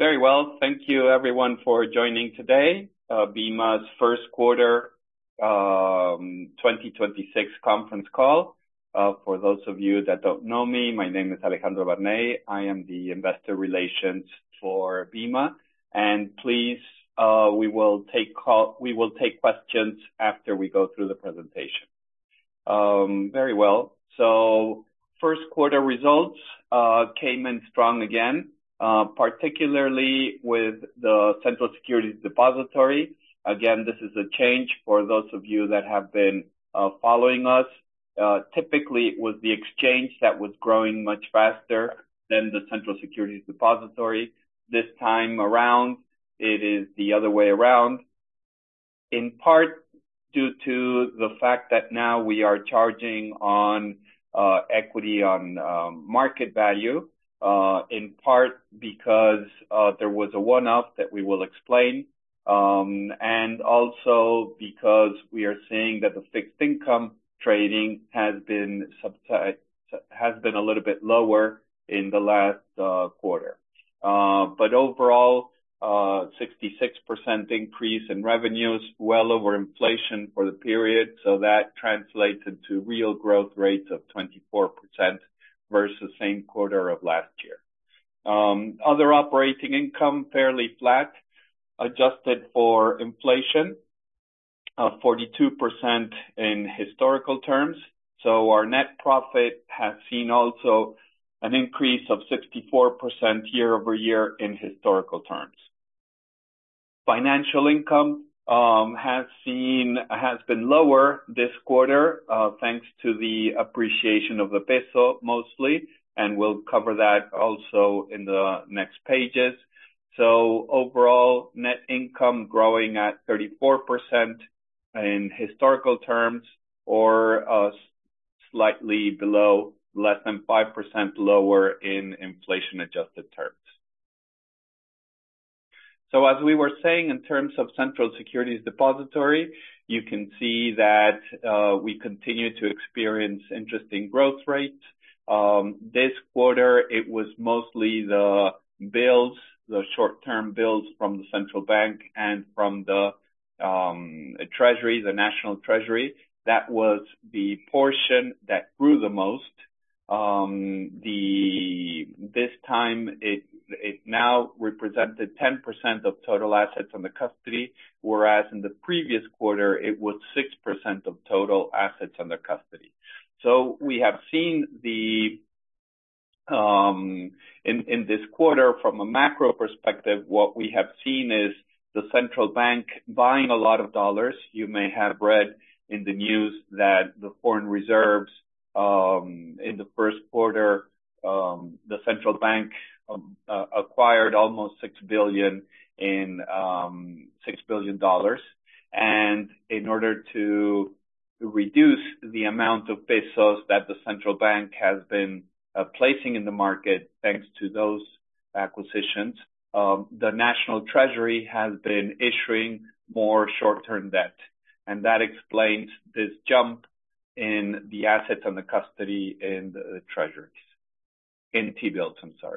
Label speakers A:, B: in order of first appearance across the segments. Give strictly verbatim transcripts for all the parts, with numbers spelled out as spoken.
A: Very well. Thank you, everyone, for joining today. Uh, BIMA's first quarter um, twenty twenty-six conference call. Uh, for those of you that don't know me, my name is Alejandro Barney. I am the investor relations for BIMA, and please, uh, we will take call, we will take questions after we go through the presentation. Um, very well. So, first quarter results uh, came in strong again. Uh, particularly with the Central Securities Depository. Again, this is a change for those of you that have been uh, following us. Uh, typically, it was the exchange that was growing much faster than the Central Securities Depository. This time around, it is the other way around, in part due to the fact that now we are charging on uh, equity on um, market value. Uh, in part because uh, there was a one-off that we will explain, um, and also because we are seeing that the fixed income trading has been subside, has been a little bit lower in the last uh, quarter. Uh, but overall, uh, sixty-six percent increase in revenues, well over inflation for the period, so that translates into real growth rates of twenty-four percent. Versus same quarter of last year. Um, other operating income fairly flat, adjusted for inflation, uh, forty-two percent in historical terms. So our net profit has seen also an increase of sixty-four percent year over year in historical terms. Financial income um, has seen has been lower this quarter uh, thanks to the appreciation of the peso mostly, and we'll cover that also in the next pages. So overall, net income growing at thirty-four percent in historical terms, or uh, slightly below, less than five percent lower in inflation-adjusted terms. So as we were saying, in terms of Central Securities Depository, you can see that uh, we continue to experience interesting growth rates. Um, this quarter, it was mostly the bills, the short-term bills from the central bank and from the um, Treasury, the National Treasury. That was the portion that grew the most. Um, the this time it it now represented ten percent of total assets under custody, whereas in the previous quarter it was six percent of total assets under custody. So we have seen the um, in in this quarter from a macro perspective, what we have seen is the central bank buying a lot of dollars. You may have read in the news that the foreign reserves Um, in the first quarter, um, the central bank um, uh, acquired almost six billion in um, six billion dollars, and in order to reduce the amount of pesos that the central bank has been uh, placing in the market, thanks to those acquisitions, um, the National Treasury has been issuing more short-term debt, and that explains this jump in the assets under custody in the treasuries, in T-bills, I'm sorry.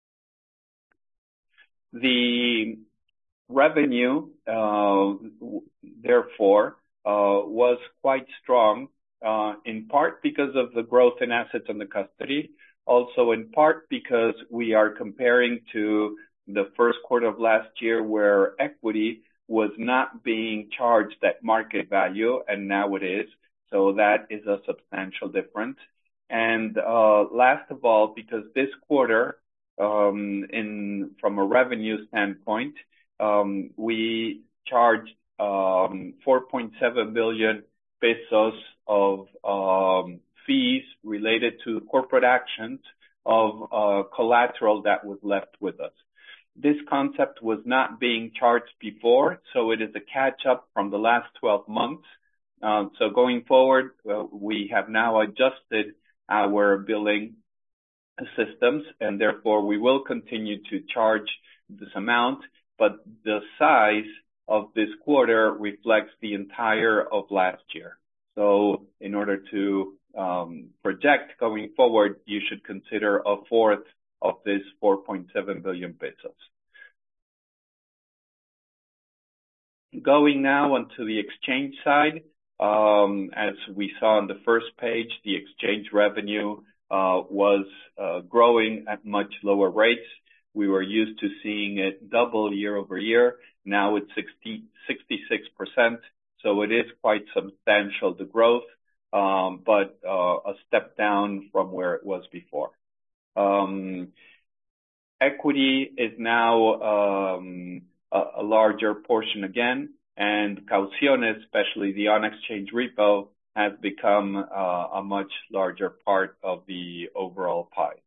A: The revenue, uh, therefore, uh, was quite strong, uh, in part because of the growth in assets under custody, also in part because we are comparing to the first quarter of last year where equity was not being charged at market value, and now it is. So that is a substantial difference. And uh, last of all, because this quarter, um, in from a revenue standpoint, um, we charged um, four point seven billion pesos of um, fees related to corporate actions of uh, collateral that was left with us. This concept was not being charged before, so it is a catch-up from the last twelve months. Um, so going forward, well, we have now adjusted our billing systems, and therefore we will continue to charge this amount, but the size of this quarter reflects the entire of last year. So in order to um, project going forward, you should consider a fourth of this four point seven billion pesos. Going now onto the exchange side, um, as we saw on the first page, the exchange revenue uh, was uh, growing at much lower rates. We were used to seeing it double year over year. Now it's sixty, sixty-six percent, so it is quite substantial, the growth, um, but uh, a step down from where it was before. Um, equity is now um, a, a larger portion again, and Cauciones, especially the on-exchange repo, has become uh, a much larger part of the overall pie.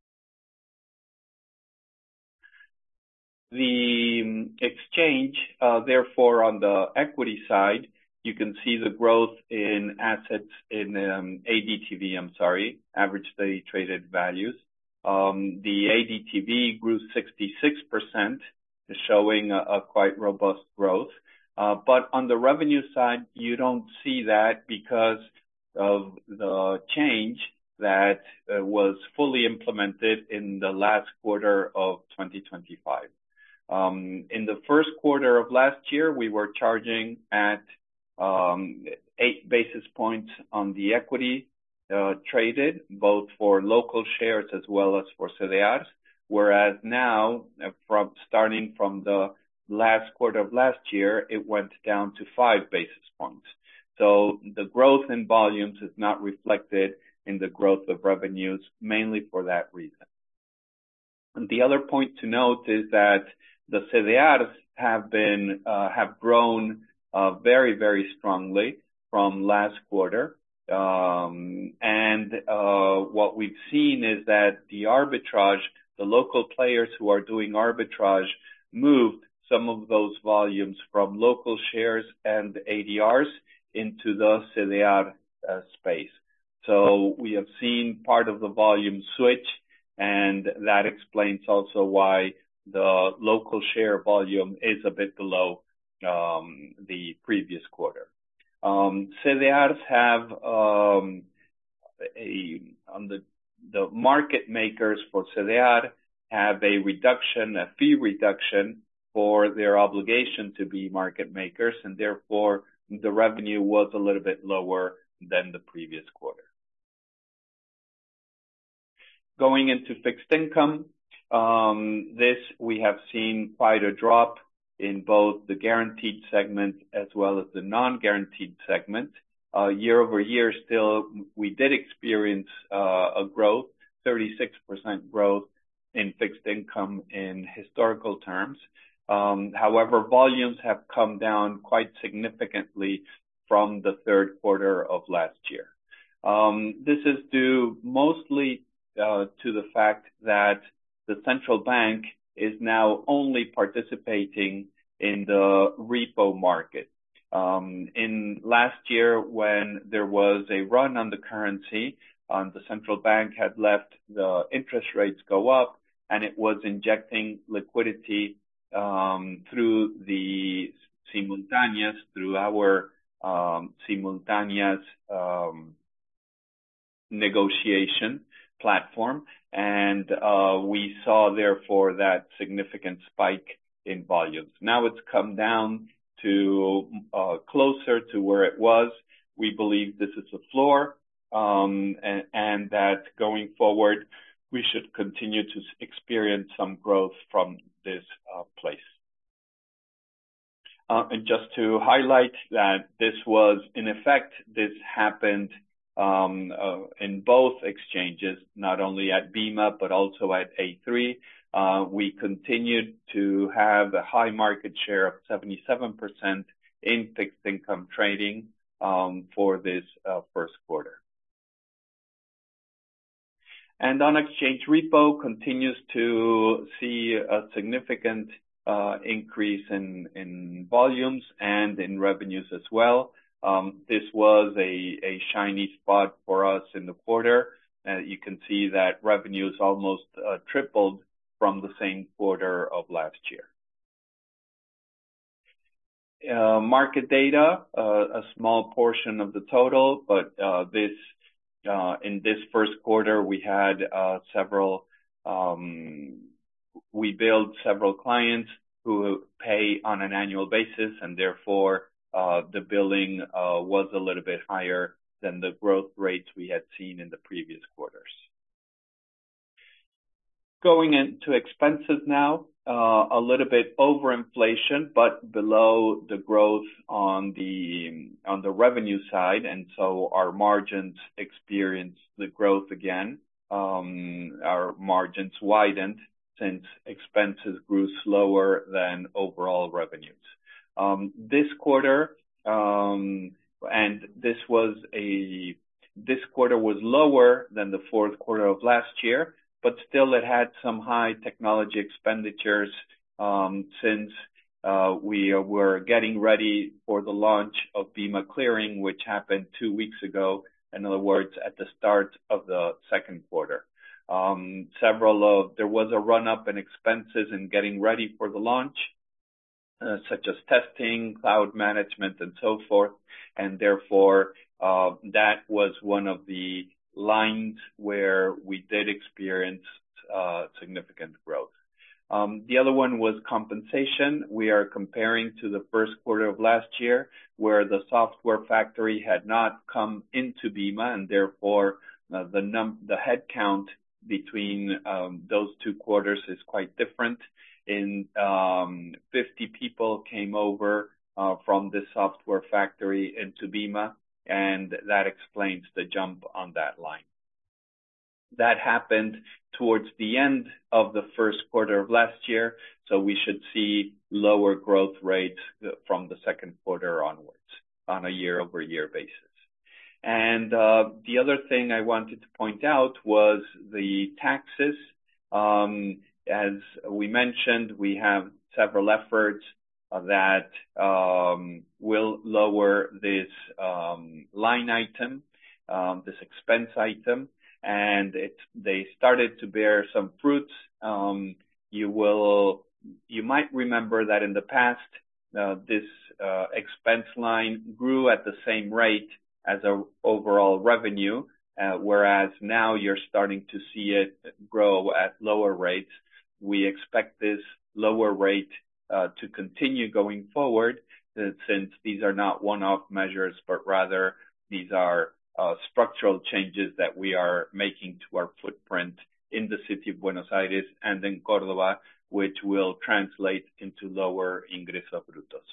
A: The exchange, uh, therefore, on the equity side, you can see the growth in assets in um, A D T V, I'm sorry, average daily traded values. Um, the A D T V grew sixty-six percent, showing a, a quite robust growth. Uh, but on the revenue side, you don't see that because of the change that uh, was fully implemented in the last quarter of twenty twenty-five. Um, in the first quarter of last year, we were charging at um, eight basis points on the equity uh, traded, both for local shares as well as for C D Rs, whereas now, uh, from starting from the last quarter of last year, it went down to five basis points. So the growth in volumes is not reflected in the growth of revenues, mainly for that reason. And the other point to note is that the C D Rs have been, uh, have grown, uh, very, very strongly from last quarter. Um, and, uh, what we've seen is that the arbitrage, the local players who are doing arbitrage moved some of those volumes from local shares and A D Rs into the C D R uh, space. So we have seen part of the volume switch, and that explains also why the local share volume is a bit below um, the previous quarter. Um, C D Rs have um, a on the the market makers for C D R have a reduction, a fee reduction for their obligation to be market makers, and therefore the revenue was a little bit lower than the previous quarter. Going into fixed income, um, this we have seen quite a drop in both the guaranteed segment as well as the non-guaranteed segment. Uh, year over year, still, we did experience uh, a growth, thirty-six percent growth in fixed income in historical terms. Um, however, volumes have come down quite significantly from the third quarter of last year. Um, this is due mostly uh, to the fact that the central bank is now only participating in the repo market. Um, in last year, when there was a run on the currency, um, the central bank had let the interest rates go up, and it was injecting liquidity um, through the simultaneous, through our um, simultaneous um, negotiation platform, and uh, we saw therefore that significant spike in volumes. Now it's come down to uh, closer to where it was. We believe this is a floor, um, and, and that going forward, we should continue to experience some growth from this uh, place. Uh, and just to highlight that this was, in effect, this happened um, uh, in both exchanges, not only at BIMA, but also at A three. Uh, we continued to have a high market share of seventy-seven percent in fixed income trading um, for this uh, first quarter. And on-exchange repo continues to see a significant uh, increase in, in volumes and in revenues as well. Um, this was a, a shiny spot for us in the quarter. Uh, you can see that revenues almost uh, tripled from the same quarter of last year. Uh, market data, uh, a small portion of the total, but uh, this uh, in this first quarter we had uh, several, um, we billed several clients who pay on an annual basis, and therefore uh, the billing uh, was a little bit higher than the growth rates we had seen in the previous quarters. Going into expenses now, uh, a little bit over inflation, but below the growth on the on the revenue side, and so our margins experienced the growth again. Um, our margins widened since expenses grew slower than overall revenues. Um, this quarter, um, and this was a this quarter was lower than the fourth quarter of last year, but still it had some high technology expenditures um, since uh, we were getting ready for the launch of BIMA Clearing, which happened two weeks ago. In other words, at the start of the second quarter. Um, several of, there was a run up in expenses in getting ready for the launch, uh, such as testing, cloud management, and so forth. And therefore, uh, that was one of the lines where we did experience uh, significant growth. Um, the other one was compensation. We are comparing to the first quarter of last year, where the software factory had not come into BIMA, and therefore uh, the num the headcount between um, those two quarters is quite different. In um, fifty people came over uh, from the software factory into BIMA, and that explains the jump on that line. That happened towards the end of the first quarter of last year, so we should see lower growth rates from the second quarter onwards on a year-over-year basis. And uh, the other thing I wanted to point out was the taxes. Um, as we mentioned, we have several efforts uh, that um, will lower this um, line item, um, this expense item. And it, they started to bear some fruits. Um, you will, you might remember that in the past, uh, this uh, expense line grew at the same rate as our overall revenue, uh, whereas now you're starting to see it grow at lower rates. We expect this lower rate uh, to continue going forward, uh, since these are not one-off measures, but rather these are Uh, structural changes that we are making to our footprint in the city of Buenos Aires and in Córdoba, which will translate into lower ingresos brutos.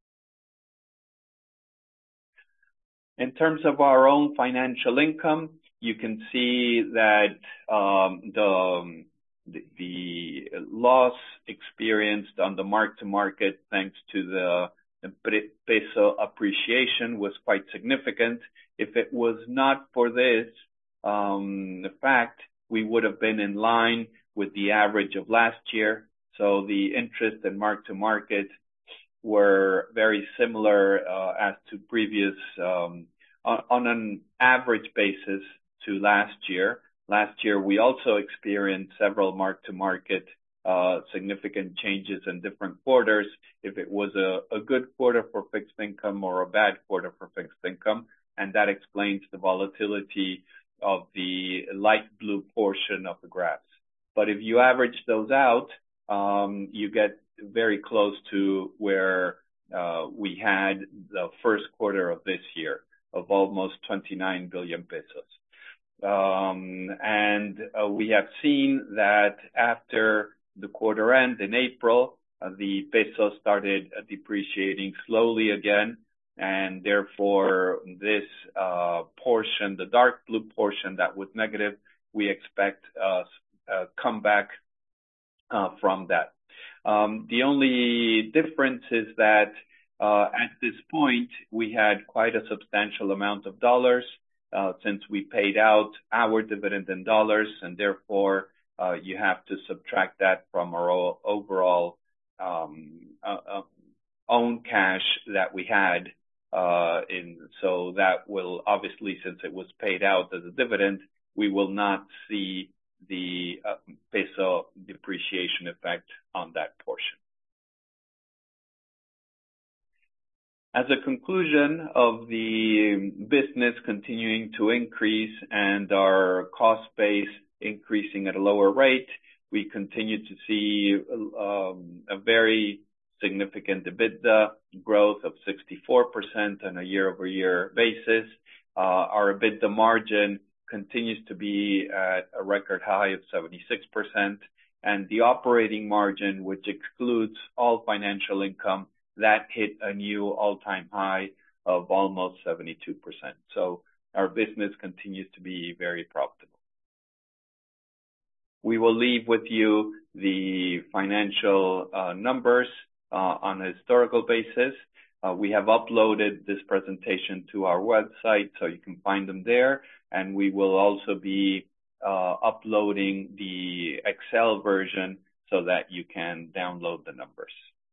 A: In terms of our own financial income, you can see that um, the, the the loss experienced on the mark-to-market, thanks to the peso appreciation, was quite significant. If it was not for this um, the fact, we would have been in line with the average of last year. So the interest and mark-to-market were very similar uh, as to previous, um, on, on an average basis to last year. Last year, we also experienced several mark-to-market uh, significant changes in different quarters. If it was a, a good quarter for fixed income or a bad quarter for fixed income, and that explains the volatility of the light blue portion of the graphs. But if you average those out, um, you get very close to where uh, we had the first quarter of this year of almost twenty-nine billion pesos. Um, and uh, we have seen that after the quarter end in April, uh, the peso started uh, depreciating slowly again. And therefore, this uh, portion, the dark blue portion that was negative, we expect uh, a comeback uh, from that. Um, the only difference is that uh, at this point, we had quite a substantial amount of dollars uh, since we paid out our dividend in dollars, and therefore uh, you have to subtract that from our overall um, uh, uh, own cash that we had. Uh, in, so that will obviously, since it was paid out as a dividend, we will not see the uh, peso depreciation effect on that portion. As a conclusion of the business continuing to increase and our cost base increasing at a lower rate, we continue to see um, a very significant EBITDA growth of sixty-four percent on a year-over-year basis. Uh, our EBITDA margin continues to be at a record high of seventy-six percent, and the operating margin, which excludes all financial income, that hit a new all-time high of almost seventy-two percent. So our business continues to be very profitable. We will leave with you the financial uh, numbers uh, on a historical basis. Uh, we have uploaded this presentation to our website, so you can find them there. And we will also be uh, uploading the Excel version so that you can download the numbers.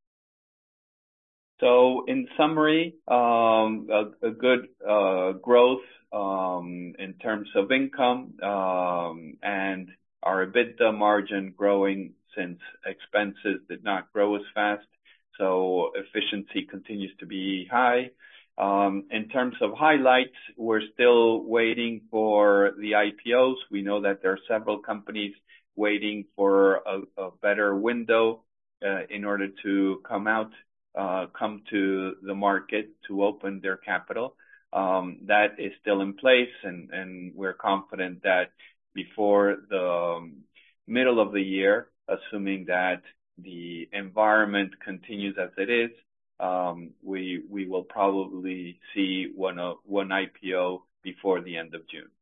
A: So in summary, um, a, a good uh, growth um, in terms of income um, and our EBITDA margin growing since expenses did not grow as fast. So efficiency continues to be high. Um, in terms of highlights, we're still waiting for the I P Os. We know that there are several companies waiting for a, a better window uh, in order to come out, uh, come to the market to open their capital. Um, that is still in place, and, and we're confident that before the um, middle of the year, assuming that the environment continues as it is, um, we we will probably see one uh, one I P O before the end of June.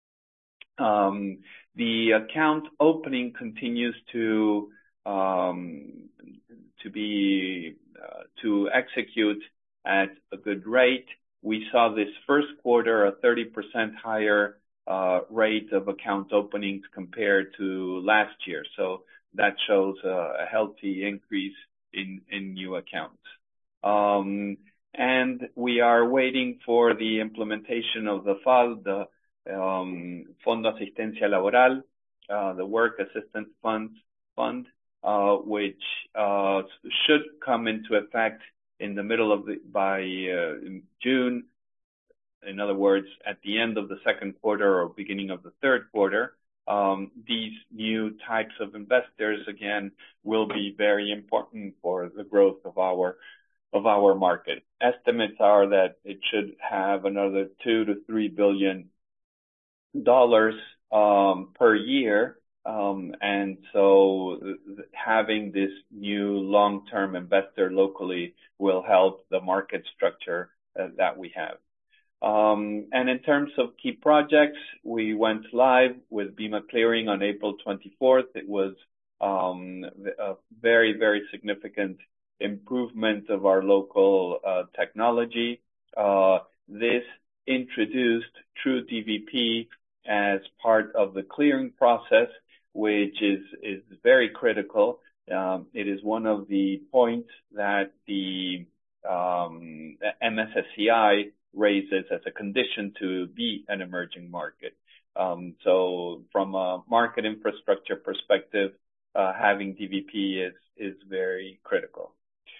A: Um, the account opening continues to um, to be uh, to execute at a good rate. We saw this first quarter a thirty percent higher uh, rate of account openings compared to last year. So that shows a, a healthy increase in, in new accounts. Um, and we are waiting for the implementation of the F A L, the um, Fondo Asistencia Laboral, uh, the Work Assistance Fund, fund uh, which uh, should come into effect in the middle of the, by uh, June. In other words, at the end of the second quarter or beginning of the third quarter. Um, these new types of investors, again, will be very important for the growth of our of our market. Estimates are that it should have another two to three billion dollars um, per year, um, and so th- having this new long-term investor locally will help the market structure uh, that we have. Um, and in terms of key projects, we went live with Bima Clearing on April twenty-fourth. It was um, a very, very significant improvement of our local uh, technology. Uh, this introduced True D V P as part of the clearing process, which is, is very critical. Um, it is one of the points that the um, M S S C I raises as a condition to be an emerging market. Um, so from a market infrastructure perspective, uh, having D V P is, is very critical.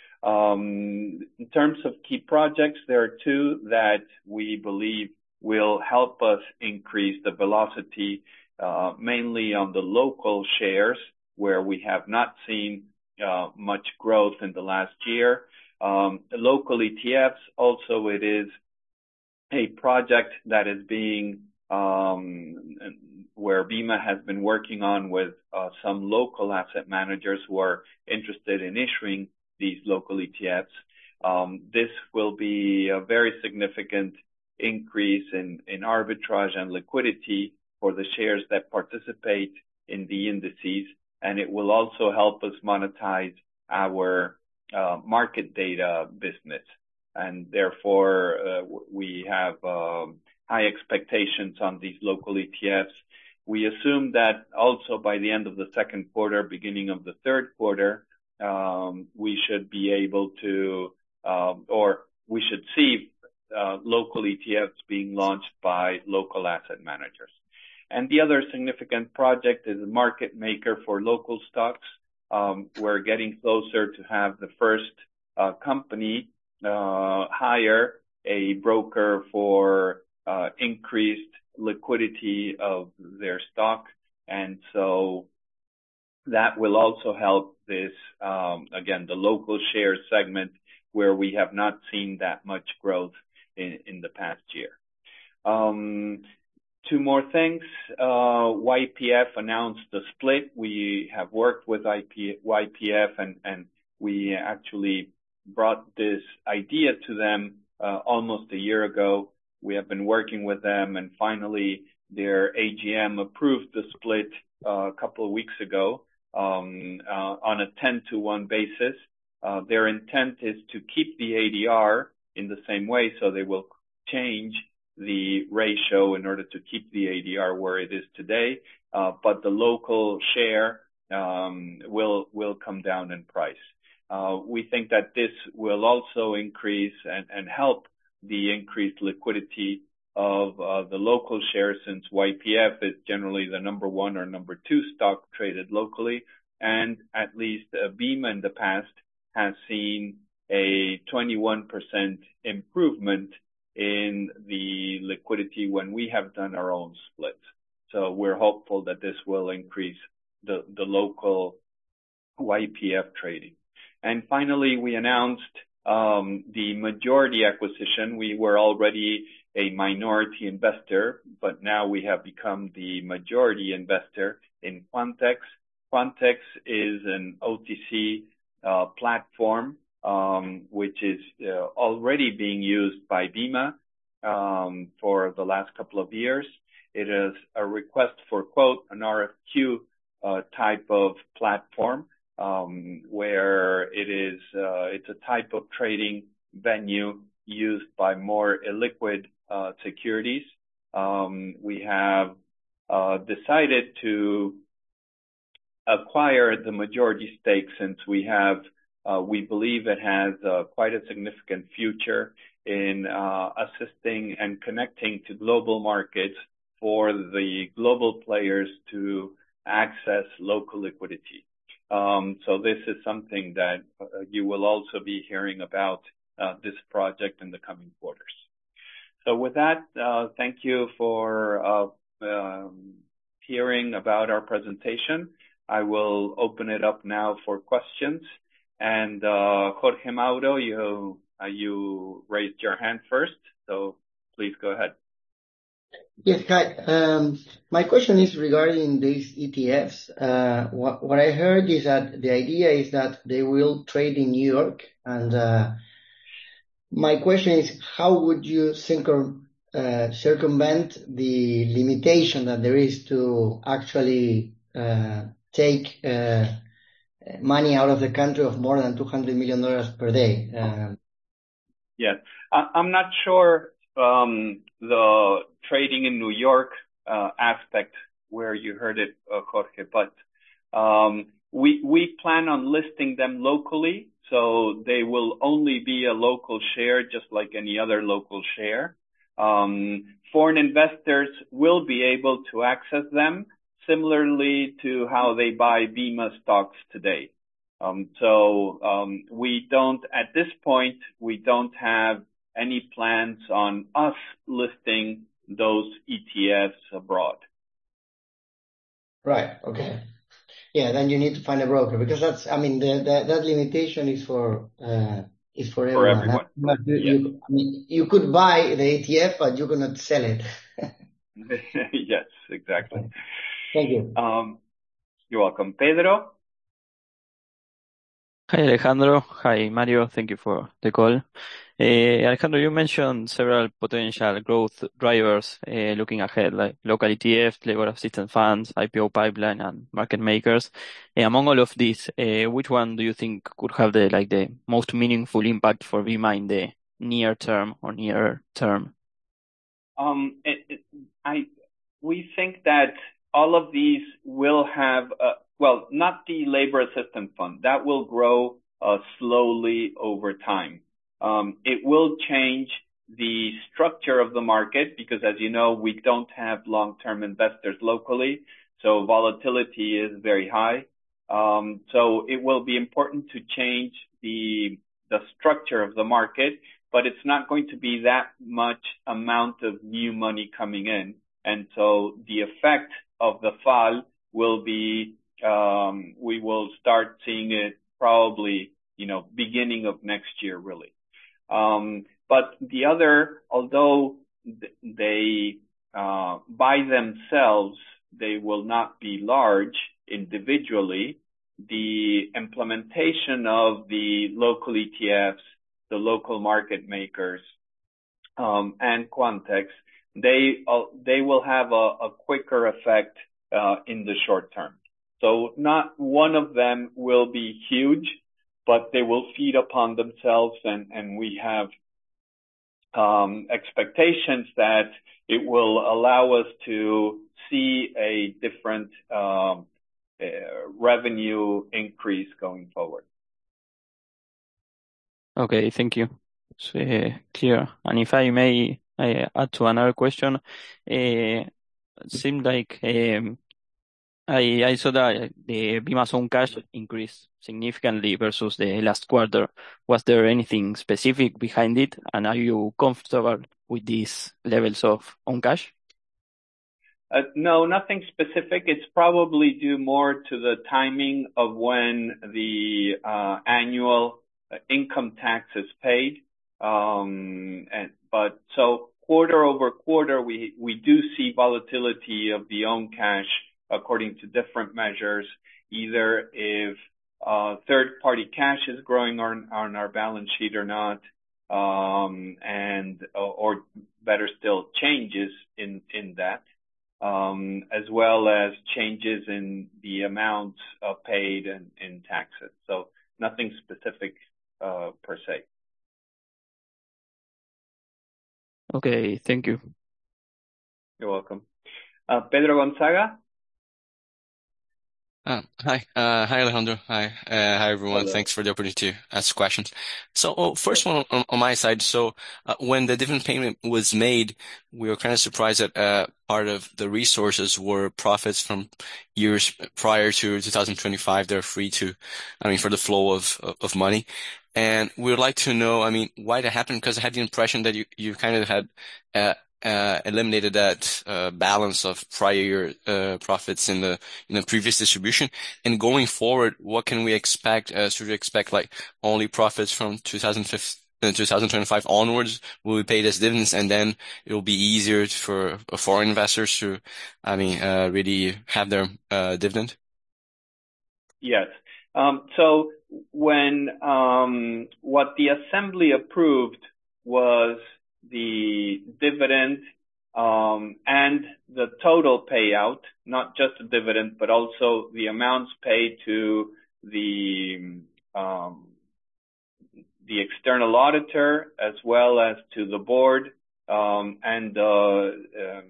A: Um, in terms of key projects, there are two that we believe will help us increase the velocity, uh, mainly on the local shares, where we have not seen uh, much growth in the last year. Um, local E T Fs, also it is a project that is being, um, where Bima has been working on with uh, some local asset managers who are interested in issuing these local E T Fs. Um, this will be a very significant increase in, in arbitrage and liquidity for the shares that participate in the indices, and it will also help us monetize our uh, market data business. And therefore, uh, we have um, high expectations on these local E T Fs. We assume that also by the end of the second quarter, beginning of the third quarter, um, we should be able to, um, or we should see uh, local E T Fs being launched by local asset managers. And the other significant project is a market maker for local stocks. Um, we're getting closer to have the first uh, company uh, hire a broker for uh, increased liquidity of their stock. And so that will also help this, um, again, the local share segment where we have not seen that much growth in, in the past year. Um, two more things. Uh, Y P F announced the split. We have worked with Y P F and, and we actually brought this idea to them uh, almost a year ago. We have been working with them, and finally their A G M approved the split uh, a couple of weeks ago um, uh, on a ten to one basis. Uh, their intent is to keep the A D R in the same way, so they will change the ratio in order to keep the A D R where it is today, uh, but the local share um, will will come down in price. Uh, we think that this will also increase and, and help the increased liquidity of uh, the local share, since Y P F is generally the number one or number two stock traded locally, and at least uh, BIMA in the past has seen a twenty-one percent improvement in the liquidity when we have done our own splits. So we're hopeful that this will increase the, the local Y P F trading. And finally, we announced um, the majority acquisition. We were already a minority investor, but now we have become the majority investor in Quantex. Quantex is an O T C uh, platform um, which is uh, already being used by BIMA um, for the last couple of years. It is a request for quote, an R F Q uh, type of platform um, where it is uh, it's a type of trading venue used by more illiquid uh, securities. Um, we have uh, decided to acquire the majority stake since we have Uh, we believe it has uh, quite a significant future in uh, assisting and connecting to global markets for the global players to access local liquidity. Um, so this is something that uh, you will also be hearing about uh, this project in the coming quarters. So with that, uh, thank you for uh, um, hearing about our presentation. I will open it up now for questions. And uh, Jorge Mauro, you uh, you raised your hand first, so please go ahead.
B: Yes, hi. Um, my question is regarding these E T Fs. Uh, what, what I heard is that the idea is that they will trade in New York, and uh, my question is, how would you circum, uh, circumvent the limitation that there is to actually uh, take uh, money out of the country of more than two hundred million dollars per day? Um,
A: yes, I, I'm not sure um, the trading in New York uh, aspect where you heard it, uh, Jorge, but um, we we plan on listing them locally, so they will only be a local share, just like any other local share. Um, foreign investors will be able to access them, similarly to how they buy BIMA stocks today. Um, so um, we don't, at this point, we don't have any plans on us listing those E T Fs abroad.
B: Right. Okay. Yeah. Then you need to find a broker, because that's, I mean, the, the, that limitation is for uh, is for everyone.
A: For everyone.
B: But you,
A: Yes.
B: you, I mean, you could buy the E T F, but you cannot sell it.
A: Yes, exactly.
B: Okay. Thank you.
A: Um, you're welcome, Pedro.
C: Hi, Alejandro. Hi, Mario. Thank you for the call. Uh, Alejandro, you mentioned several potential growth drivers uh, looking ahead, like local E T Fs, labor assistance funds, I P O pipeline, and market makers. Uh, among all of these, uh, which one do you think could have the like the most meaningful impact for BIMA in the near term or nearer term?
A: Um, it, it, I we think that all of these will have, uh, well, not the labor assistance fund. That will grow uh, slowly over time. Um, it will change the structure of the market because, as you know, we don't have long-term investors locally, so volatility is very high. Um, so it will be important to change the the structure of the market, but it's not going to be that much amount of new money coming in. And so the effect of the F A L will be um, we will start seeing it probably, you know, beginning of next year, really. Um, but the other, although they, uh, by themselves, they will not be large individually, the implementation of the local E T Fs, the local market makers, um, and Quantex, they, uh, they will have a, a quicker effect, uh, in the short term. So not one of them will be huge, but they will feed upon themselves, and, and we have um, expectations that it will allow us to see a different um, uh, revenue increase going forward.
C: Okay, thank you. It's uh, clear. And if I may uh, add to another question, uh, it seemed like um, I, I saw that the Bima's own cash increased significantly versus the last quarter. Was there anything specific behind it? And are you comfortable with these levels of own cash?
A: Uh, no, nothing specific. It's probably due more to the timing of when the uh, annual uh, income tax is paid. Um, and, but so quarter over quarter, we, we do see volatility of the own cash according to different measures, either if uh, third-party cash is growing on, on our balance sheet or not, um, and or better still, changes in in that, um, as well as changes in the amounts uh, paid in, in taxes. So nothing specific uh, per se.
C: Okay, thank you.
A: You're welcome. Uh, Pedro Gonzaga.
D: Uh, hi, uh, hi Alejandro. Hi, uh, hi everyone.
A: Hello.
D: Thanks for the opportunity to ask questions. So, oh, first one on, on my side. So, uh, when the dividend payment was made, we were kind of surprised that uh, part of the resources were profits from years prior to two thousand twenty-five. They're free to, I mean, for the flow of of money. And we would like to know, I mean, why that happened, because I had the impression that you you kind of had uh, uh, eliminated that uh, balance of prior year uh, profits in the in the previous distribution. And going forward, what can we expect? Uh, should we expect like only profits from two thousand twenty-five onwards will be paid as dividends, and then it will be easier for foreign investors to, I mean, uh, really have their uh, dividend?
A: Yes. Um, so when um, what the assembly approved was the dividend um, and the total payout, not just the dividend, but also the amounts paid to the um, the external auditor, as well as to the board um, and uh, um,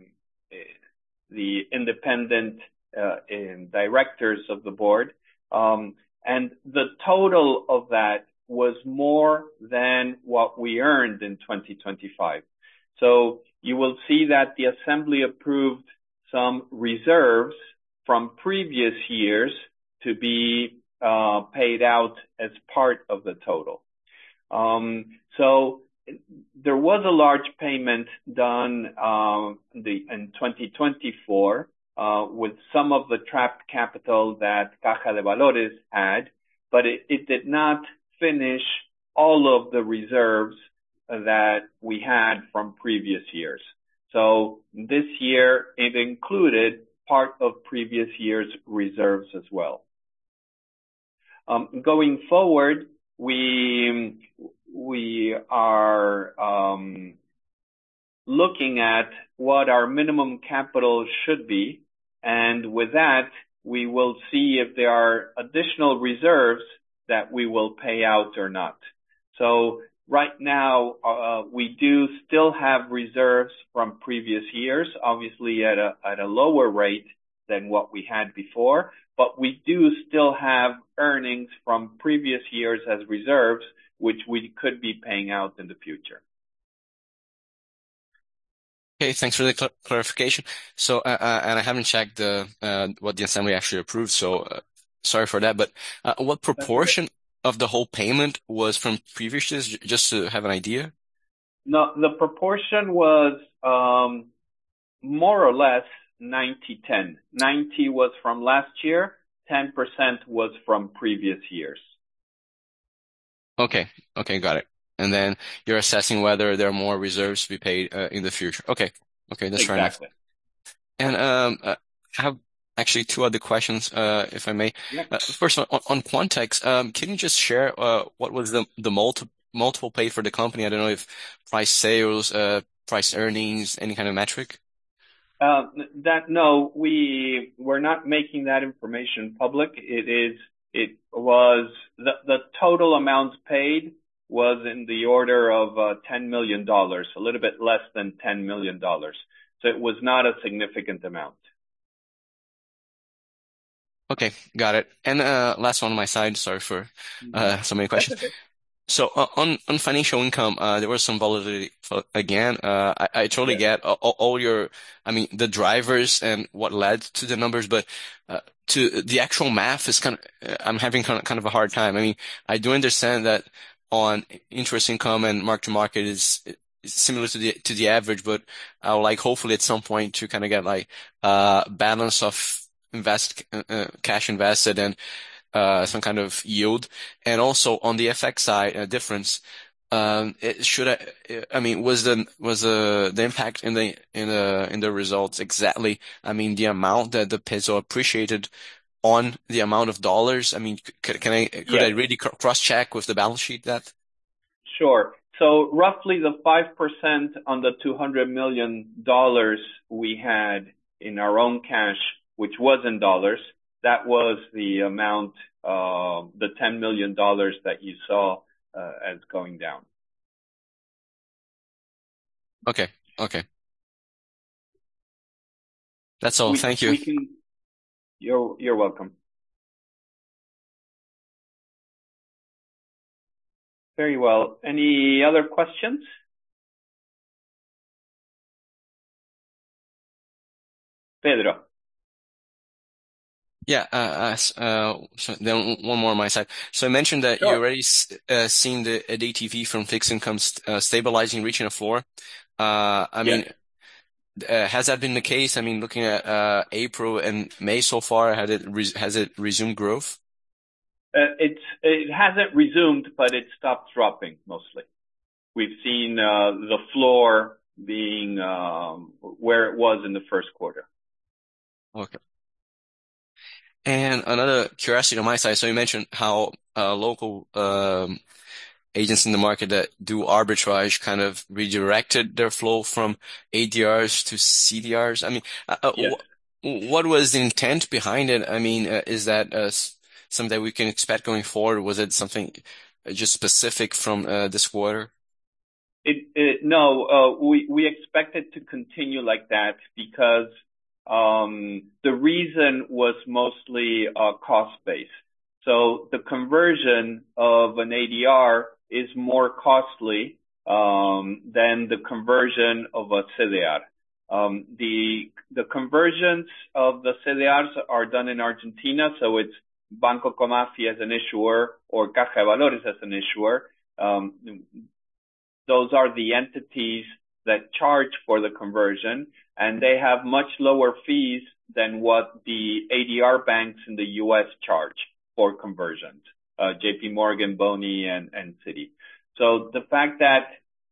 A: the independent uh, directors of the board. Um, and the total of that was more than what we earned in twenty twenty-five. So you will see that the assembly approved some reserves from previous years to be uh, paid out as part of the total. Um, so there was a large payment done uh, the, in twenty twenty-four uh, with some of the trapped capital that Caja de Valores had, but it, it did not finish all of the reserves that we had from previous years. So this year, it included part of previous year's reserves as well. Um, going forward, we we are um, looking at what our minimum capital should be, and with that, we will see if there are additional reserves that we will pay out or not. So right now, uh, we do still have reserves from previous years, obviously at a at a lower rate than what we had before, but we do still have earnings from previous years as reserves, which we could be paying out in the future.
D: Okay, thanks for the cl clarification. So, uh, uh, and I haven't checked the uh, what the assembly actually approved, so uh, sorry for that. But uh, what proportion of the whole payment was from previous years, just to have an idea?
A: No, the proportion was um, more or less ninety ten. ninety was from last year, ten percent was from previous years.
D: Okay. Okay, got it. And then you're assessing whether there are more reserves to be paid uh, in the future. Okay. Okay, that's fair enough.
A: Exactly.
D: And um, uh, I have actually two other questions, uh, if I may.
A: Yeah.
D: Uh, first one, on, on Quantex, um, can you just share uh, what was the the multi multiple paid for the company? I don't know if price sales, uh, price earnings, any kind of metric.
A: Uh, that no, we we're not making that information public. It is it was the the total amount paid was in the order of uh, ten million dollars, a little bit less than ten million dollars. So it was not a significant amount.
D: Okay, got it. And uh, last one on my side. Sorry for uh, so many questions.
A: That's okay.
D: So uh, on on financial income, uh, there was some volatility uh, again. Uh, I, I totally
A: Yeah.
D: get all, all your, I mean, the drivers and what led to the numbers, but uh, to the actual math is kind of, I'm having kind of, kind of a hard time. I mean, I do understand that on interest income and mark to market is, is similar to the to the average, but I would like hopefully at some point to kind of get like uh balance of invest uh, cash invested and uh, some kind of yield. And also on the F X side, a difference. Um, it should I, I mean, was the was the the impact in the in the in the results exactly? I mean, the amount that the peso appreciated on the amount of dollars. I mean, c- can I could I
A: Yes.
D: really cr- cross check with the balance sheet that?
A: Sure. So roughly the five percent on the two hundred million dollars we had in our own cash, which was in dollars, that was the amount, uh, the ten million dollars that you saw uh, as going down.
D: Okay, okay, that's all.
A: We
D: Thank you.
A: we can. You're you're welcome. Very well. Any other questions? Pedro.
D: Yeah, uh, uh, uh, so then one more on my side. So I mentioned that you
A: Sure.
D: already s- uh, seen the uh, D T V from fixed income st uh, stabilizing, reaching a floor. Uh, I
A: Yes.
D: mean, uh, has that been the case? I mean, looking at uh, April and May so far, had it res has it resumed growth?
A: Uh, it's it hasn't resumed, but it stopped dropping mostly. We've seen uh, the floor being um, where it was in the first quarter.
D: Okay. And another curiosity on my side. So you mentioned how uh, local um, agents in the market that do arbitrage kind of redirected their flow from A D Rs to C D Rs. I mean, uh, uh,
A: Yes.
D: wh what was the intent behind it? I mean, uh, is that uh, s- something that we can expect going forward? Was it something uh, just specific from uh, this quarter?
A: It, it, no, uh, we, we expect it to continue like that because um, the reason was mostly uh, cost-based. So the conversion of an A D R is more costly um, than the conversion of a C D R. Um, the the conversions of the C D Rs are done in Argentina, so it's Banco Comafi as an issuer or Caja de Valores as an issuer. Um, Those are the entities that charge for the conversion, and they have much lower fees than what the A D R banks in the U S charge for conversions, uh, J P Morgan, Boni, and, and Citi. So the fact that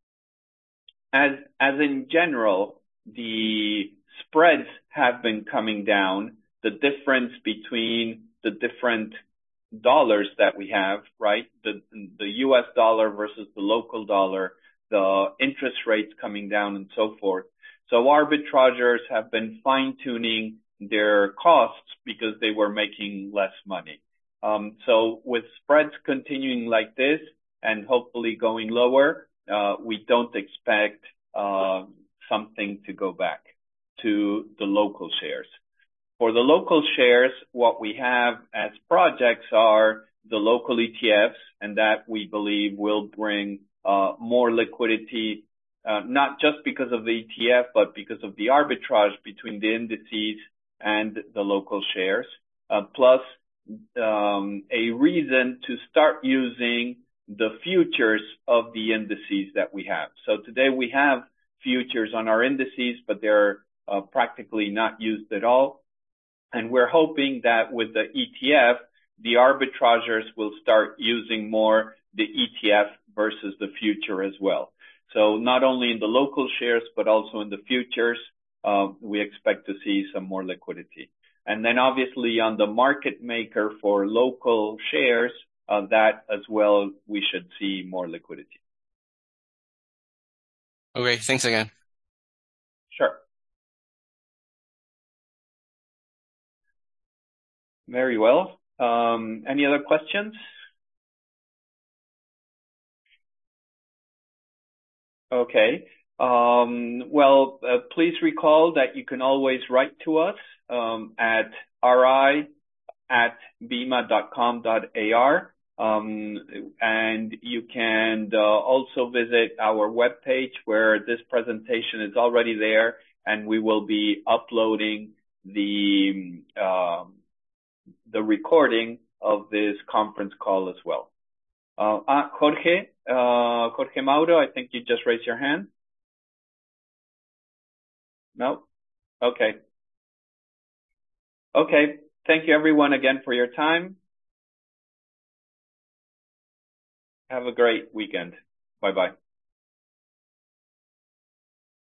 A: as, as in general, the spreads have been coming down, the difference between the different dollars that we have, right? The, the U S dollar versus the local dollar, the interest rates coming down and so forth. So arbitrageurs have been fine tuning their costs because they were making less money. Um, so with spreads continuing like this and hopefully going lower, uh, we don't expect, uh, something to go back to the local shares. For the local shares, what we have as projects are the local E T Fs, and that we believe will bring uh, more liquidity, uh, not just because of the E T F, but because of the arbitrage between the indices and the local shares, uh, plus um, a reason to start using the futures of the indices that we have. So today we have futures on our indices, but they're uh, practically not used at all. And we're hoping that with the E T F, the arbitrageurs will start using more the E T F versus the future as well. So not only in the local shares, but also in the futures, uh, we expect to see some more liquidity. And then obviously on the market maker for local shares, uh, that as well, we should see more liquidity.
D: Okay, thanks again.
A: Sure. Very well. Um, any other questions? Okay. Um, well, uh, please recall that you can always write to us um, at ri at bima dot com dot a r. Um, and you can uh, also visit our webpage where this presentation is already there, and we will be uploading the um, the recording of this conference call as well. Uh, ah, Jorge, uh, Jorge Mauro, I think you just raised your hand. No? Okay. Okay. Thank you everyone again for your time. Have a great weekend. Bye bye.